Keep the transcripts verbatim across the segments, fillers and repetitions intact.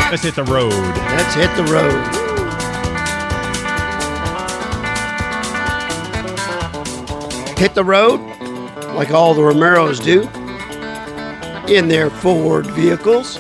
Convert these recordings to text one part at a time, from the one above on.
Let's hit the road. Let's hit the road. Hit the road like all the Romeros do in their Ford vehicles.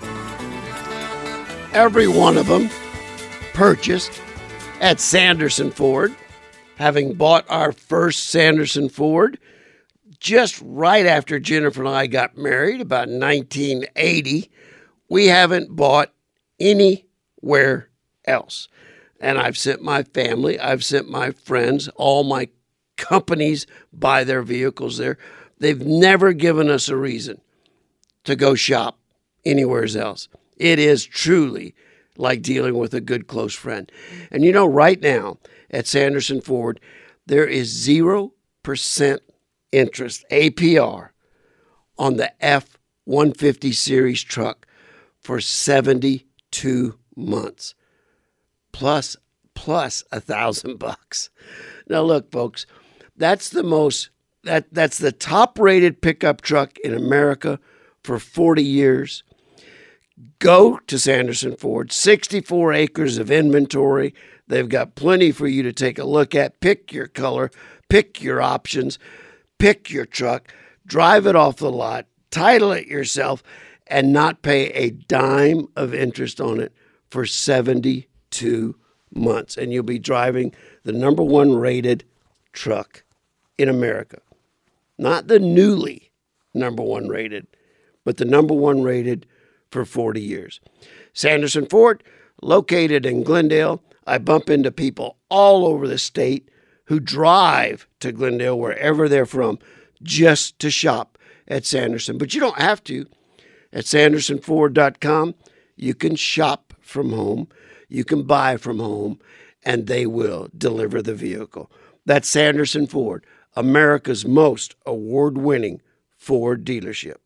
Every one of them purchased at Sanderson Ford, having bought our first Sanderson Ford just right after Jennifer and I got married, about nineteen eighty. We haven't bought anywhere else. And I've sent my family, I've sent my friends, all my companies buy their vehicles there. They've never given us a reason to go shop anywhere else. It is truly like dealing with a good close friend. And you know, right now at Sanderson Ford, there is zero percent interest, A P R, on the F one fifty series truck for seventy-two months, plus plus a thousand bucks. Now, look, folks, that's the most that that's the top-rated pickup truck in America for forty years. Go to Sanderson Ford, sixty-four acres of inventory. They've got plenty for you to take a look at. Pick your color, pick your options, pick your truck, drive it off the lot, title it yourself, and not pay a dime of interest on it for seventy-two months. And you'll be driving the number one rated truck in America. Not the newly number one rated, but the number one rated for forty years. Sanderson Ford, located in Glendale. I bump into people all over the state who drive to Glendale, wherever they're from, just to shop at Sanderson. But you don't have to. At sanderson ford dot com, you can shop from home, you can buy from home, and they will deliver the vehicle. That's Sanderson Ford, America's most award-winning Ford dealership.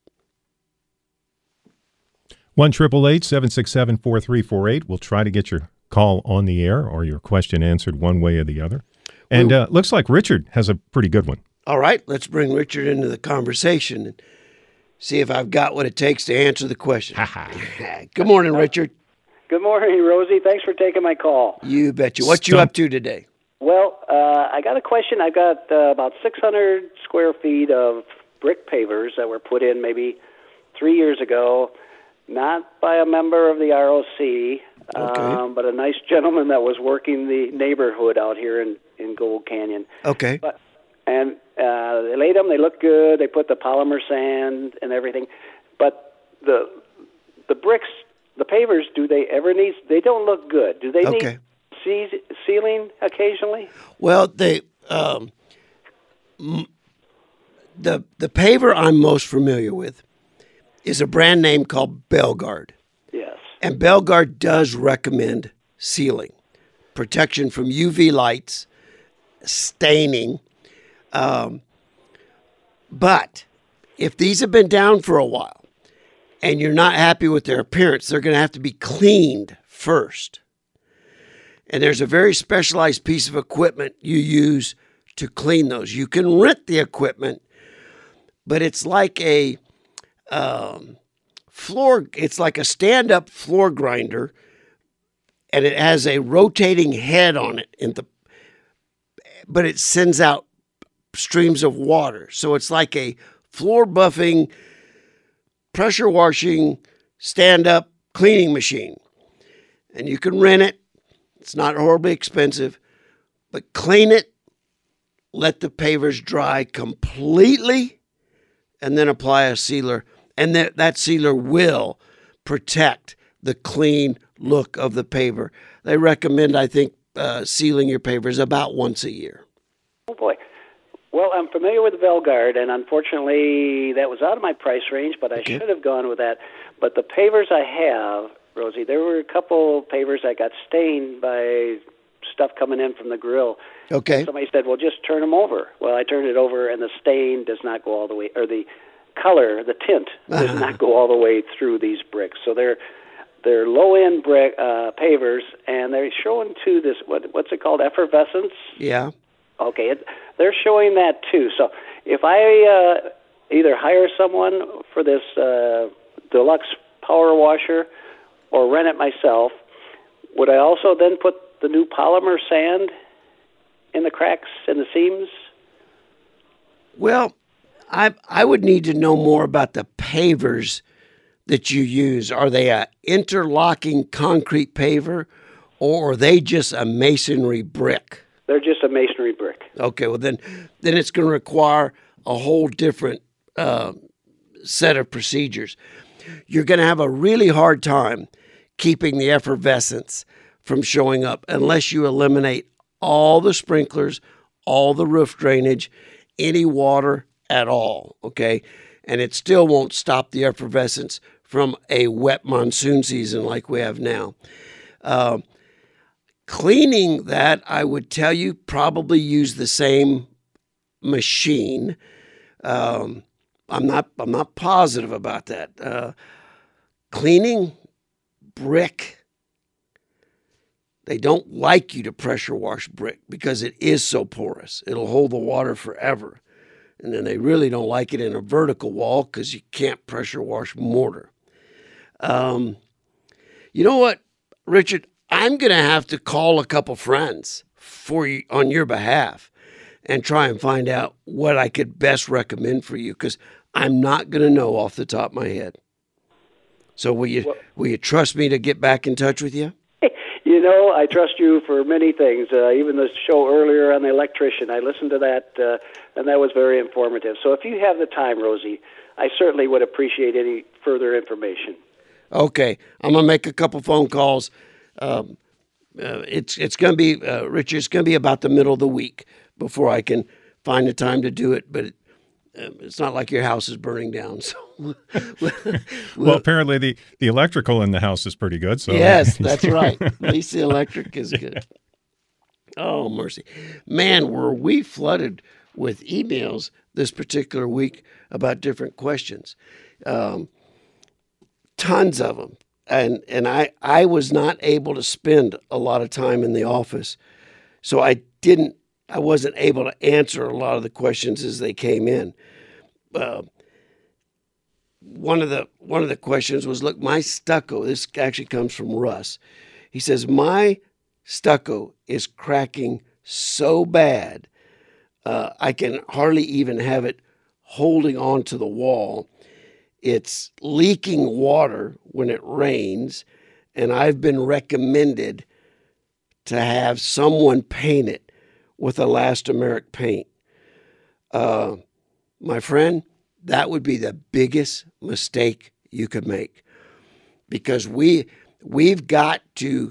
one eight eight eight, seven six seven, four three four eight. We'll try to get your call on the air or your question answered one way or the other. And uh, looks like Richard has a pretty good one. All right, let's bring Richard into the conversation and see if I've got what it takes to answer the question. Good morning, Richard. Good morning, Rosie. Thanks for taking my call. You betcha. What you up to today? Well, uh, I got a question. I've got uh, about six hundred square feet of brick pavers that were put in maybe three years ago, not by a member of the R O C, okay. um, but a nice gentleman that was working the neighborhood out here in, in Gold Canyon. Okay. But, and uh, they laid them. They looked good. They put the polymer sand and everything. But the the bricks, the pavers, do they ever need? They don't look good. Do they okay. need ce- sealing occasionally? Well, they um, the the paver I'm most familiar with is a brand name called Belgard. Yes. And Belgard does recommend sealing, protection from U V lights, staining. Um, but if these have been down for a while and you're not happy with their appearance, they're going to have to be cleaned first. And there's a very specialized piece of equipment you use to clean those. You can rent the equipment, but it's like a um, floor, it's like a stand-up floor grinder, and it has a rotating head on it, in the, but it sends out streams of water. So it's like a floor buffing, pressure washing, stand-up cleaning machine. And you can rent it. It's not horribly expensive, but clean it, let the pavers dry completely, and then apply a sealer. And that, that sealer will protect the clean look of the paver. They recommend, I think, uh, sealing your pavers about once a year. Oh, boy. Well, I'm familiar with Belgard, and unfortunately that was out of my price range, but I okay. should have gone with that. But the pavers I have, Rosie, there were a couple pavers that got stained by stuff coming in from the grill. Okay. And somebody said, well, just turn them over. Well, I turned it over, and the stain does not go all the way, or the color, the tint, does uh-huh. not go all the way through these bricks. So they're they're low-end brick uh, pavers, and they're showing to this, what what's it called, effervescence? Yeah. Okay, it, they're showing that too. So if I uh, either hire someone for this uh, deluxe power washer, or rent it myself, would I also then put the new polymer sand in the cracks and the seams? Well, I I would need to know more about the pavers that you use. Are they a interlocking concrete paver, or are they just a masonry brick? They're just a masonry brick. Okay, well then, then it's going to require a whole different uh, set of procedures. You're going to have a really hard time keeping the effervescence from showing up unless you eliminate all the sprinklers, all the roof drainage, any water at all, okay? And it still won't stop the effervescence from a wet monsoon season like we have now. Uh, cleaning that, I would tell you, probably use the same machine. Um, I'm not. I'm not positive about that. Uh, cleaning brick. They don't like you to pressure wash brick because it is so porous. It'll hold the water forever. And then they really don't like it in a vertical wall because you can't pressure wash mortar. Um, you know what, Richard? I'm going to have to call a couple friends for you on your behalf and try and find out what I could best recommend for you, because I'm not going to know off the top of my head. So will you, well, will you trust me to get back in touch with you? You know, I trust you for many things. Uh, even the show earlier on the electrician, I listened to that, uh, and that was very informative. So if you have the time, Rosie, I certainly would appreciate any further information. Okay. I'm going to make a couple phone calls. Um, uh, it's it's going to be, uh, Richard, it's going to be about the middle of the week before I can find the time to do it. But it, uh, it's not like your house is burning down. So, well, well, apparently the, the electrical in the house is pretty good. So yes, that's right. At least the electric is good. Oh, mercy. Man, were we flooded with emails this particular week about different questions. Um, tons of them. And and I, I was not able to spend a lot of time in the office. So I didn't, I wasn't able to answer a lot of the questions as they came in. Uh, one of the one of the questions was, look, my stucco, this actually comes from Russ. He says, my stucco is cracking so bad, uh, I can hardly even have it holding on to the wall. It's leaking water when it rains, and I've been recommended to have someone paint it with elastomeric paint. Uh, my friend, that would be the biggest mistake you could make, because we, we've got to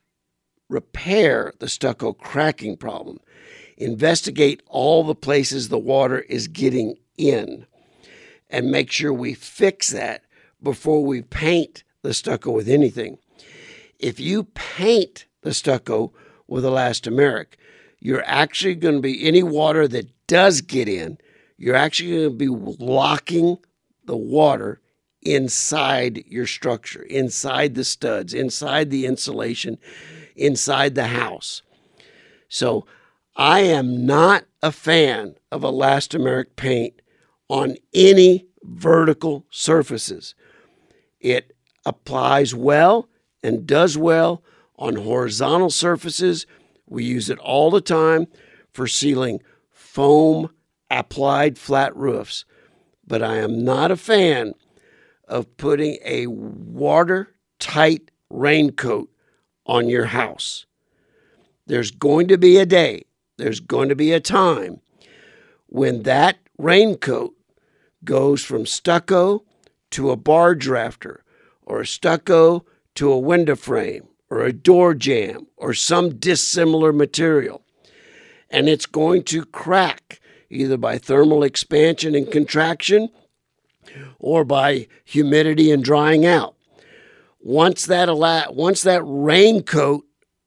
repair the stucco cracking problem, investigate all the places the water is getting in, and make sure we fix that before we paint the stucco with anything. If you paint the stucco with elastomeric, you're actually going to be, any water that does get in, you're actually going to be locking the water inside your structure, inside the studs, inside the insulation, inside the house. So I am not a fan of elastomeric paint on any vertical surfaces. It applies well and does well on horizontal surfaces. We use it all the time for sealing foam applied flat roofs. But I am not a fan of putting a watertight raincoat on your house. There's going to be a day, there's going to be a time when that raincoat goes from stucco to a barge rafter, or a stucco to a window frame, or a door jamb, or some dissimilar material. And it's going to crack either by thermal expansion and contraction or by humidity and drying out. Once that once that raincoat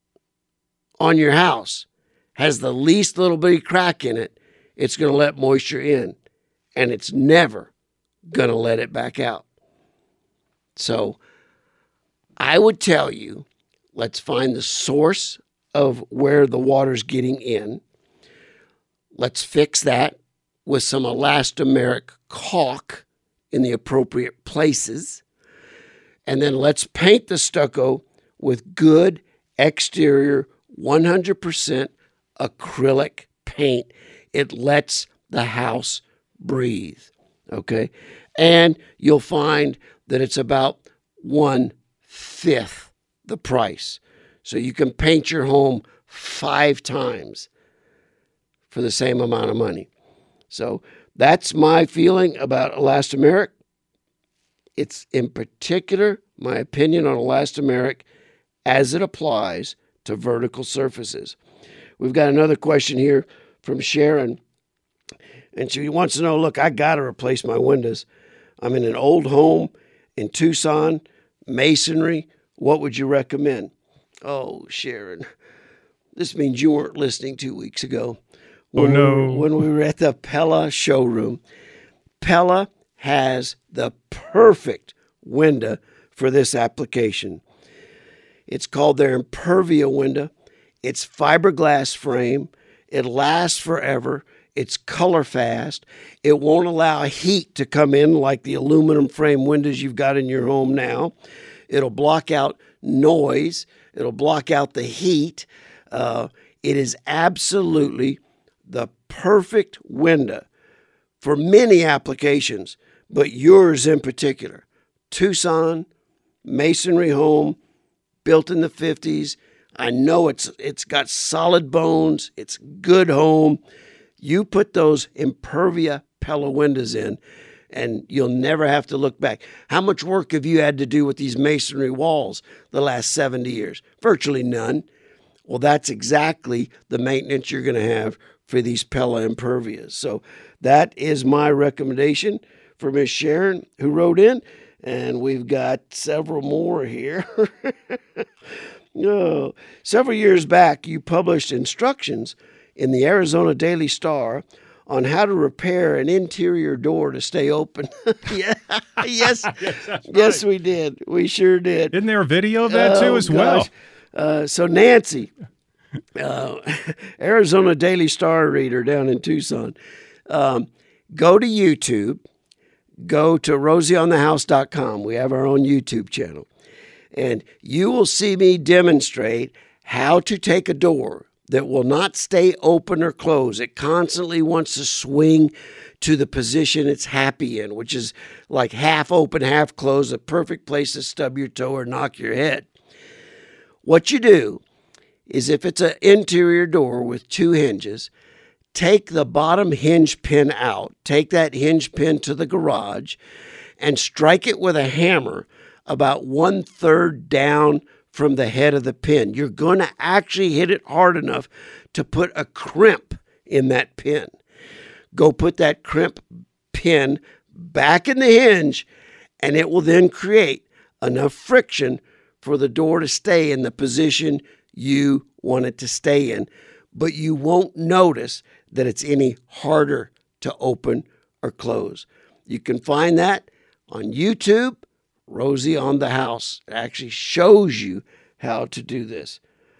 on your house has the least little bitty crack in it, it's going to let moisture in, and it's never going to let it back out. So I would tell you, let's find the source of where the water's getting in. Let's fix that with some elastomeric caulk in the appropriate places. and then let's paint the stucco with good exterior one hundred percent acrylic paint. It lets the house breathe, okay? And you'll find that it's about one-fifth the price. So you can paint your home five times for the same amount of money. So that's my feeling about Elastomeric. It's in particular my opinion on Elastomeric as it applies to vertical surfaces. We've got another question here from Sharon, and she wants to know, look, I got to replace my windows. I'm in an old home in Tucson, masonry. What would you recommend? Oh, Sharon, this means you weren't listening two weeks ago. When oh, no. We were, when we were at the Pella showroom. Pella has the perfect window for this application. It's called their Impervia window. It's fiberglass frame. It lasts forever. It's color fast. It won't allow heat to come in like the aluminum frame windows you've got in your home now. It'll block out noise. It'll block out the heat. Uh, it is absolutely the perfect window for many applications, but yours in particular. Tucson, masonry home, built in the fifties. I know it's it's got solid bones. It's good home. You put those Impervia Pella windows in, and you'll never have to look back. How much work have you had to do with these masonry walls the last seventy years? Virtually none. Well, that's exactly the maintenance you're going to have for these Pella Impervias. So that is my recommendation for Miss Sharon, who wrote in, and we've got several more here. Oh, several years back, you published instructions in the Arizona Daily Star on how to repair an interior door to stay open. yeah, yes, yes, yes, we did. We sure did. Isn't there a video of that too oh, as gosh. well? Uh, so Nancy, uh, Arizona Daily Star reader down in Tucson, um, go to YouTube, go to rosie on the house dot com. We have our own YouTube channel. And you will see me demonstrate how to take a door that will not stay open or closed. It constantly wants to swing to the position it's happy in, which is like half open, half closed, a perfect place to stub your toe or knock your head. What you do is, if it's an interior door with two hinges, take the bottom hinge pin out, take that hinge pin to the garage, and strike it with a hammer about one third down from the head of the pin. You're going to actually hit it hard enough to put a crimp in that pin. Go put that crimp pin back in the hinge, and it will then create enough friction for the door to stay in the position you want it to stay in. But you won't notice that it's any harder to open or close. You can find that on YouTube. Rosie on the House. It actually shows you how to do this.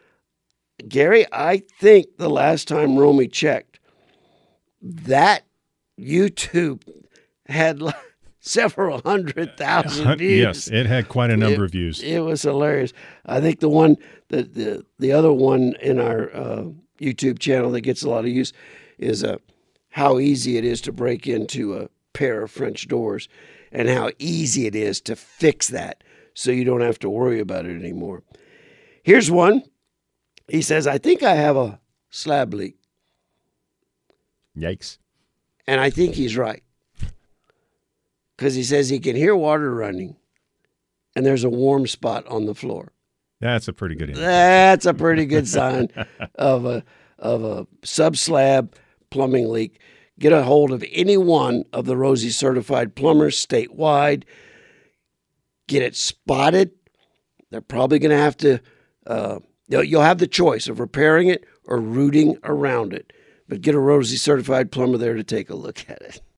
Gary, I think the last time Romy checked, that YouTube had like several hundred thousand views. Yes, it had quite a number it, of views. It was hilarious. I think the one, the the, the other one in our uh, YouTube channel that gets a lot of use is uh, how easy it is to break into a pair of French doors, and how easy it is to fix that so you don't have to worry about it anymore. Here's one. He says, I think I have a slab leak. Yikes. And I think he's right. Because he says he can hear water running, and there's a warm spot on the floor. That's a pretty good indication. That's a pretty good sign of a, of a sub-slab plumbing leak. Get a hold of any one of the Rosie certified plumbers statewide. Get it spotted. They're probably going to have to, uh, you'll have the choice of repairing it or rooting around it. But get a Rosie certified plumber there to take a look at it.